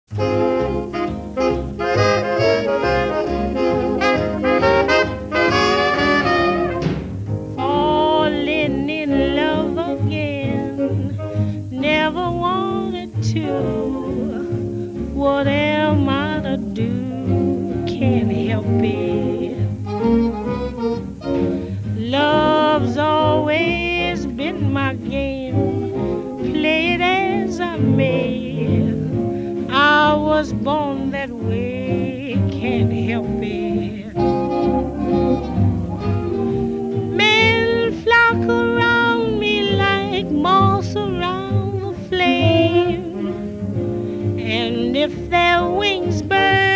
Falling in love again, never wanted to. What am I to do? Can't help it. Love's always been my game, play it as I may. I was born that way, can't help it. Men flock around me like moths around the flame, and if their wings burn,